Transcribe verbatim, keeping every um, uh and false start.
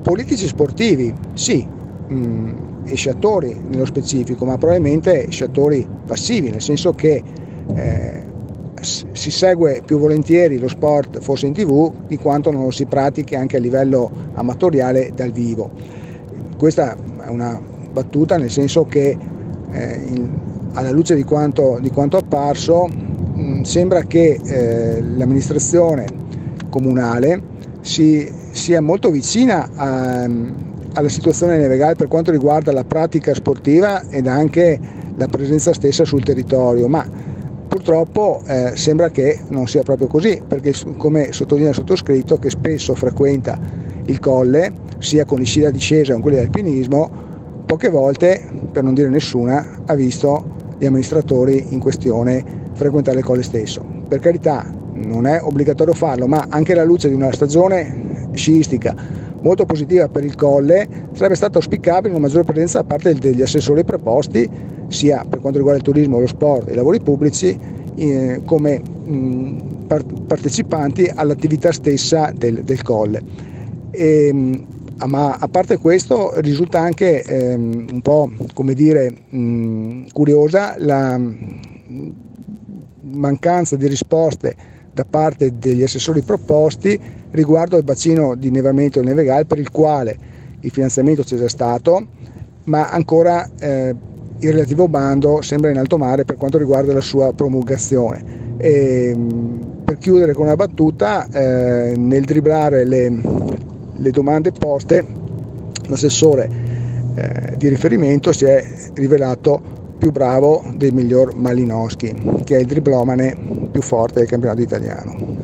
politici sportivi, sì, mh, e sciatori nello specifico, ma probabilmente sciatori passivi, nel senso che eh, si segue più volentieri lo sport forse in tv di quanto non lo si pratichi anche a livello amatoriale dal vivo. Questa è una battuta, nel senso che eh, in, alla luce di quanto, di quanto apparso mh, sembra che eh, l'amministrazione comunale si, sia molto vicina a, alla situazione Neve Gal per quanto riguarda la pratica sportiva ed anche la presenza stessa sul territorio, ma purtroppo eh, sembra che non sia proprio così, perché come sottolinea il sottoscritto, che spesso frequenta il colle sia con gli sci da discesa che con quelli di alpinismo, poche volte, per non dire nessuna, ha visto gli amministratori in questione frequentare il colle stesso. Per carità, non è obbligatorio farlo, ma anche alla luce di una stagione sciistica molto positiva per il colle sarebbe stata auspicabile una maggiore presenza da parte degli assessori preposti, sia per quanto riguarda il turismo, lo sport e i lavori pubblici, eh, come mh, part- partecipanti all'attività stessa del, del colle. E, mh, ma a parte questo risulta anche ehm, un po', come dire, mh, curiosa la mh, mancanza di risposte da parte degli assessori proposti riguardo al bacino di innevamento del Neve Gal, per il quale il finanziamento c'è già stato, ma ancora eh, il relativo bando sembra in alto mare per quanto riguarda la sua promulgazione. E, per chiudere con una battuta, eh, nel dribblare le, le domande poste, l'assessore eh, di riferimento si è rivelato più bravo del miglior Malinowski, che è il dribblomane più forte del campionato italiano.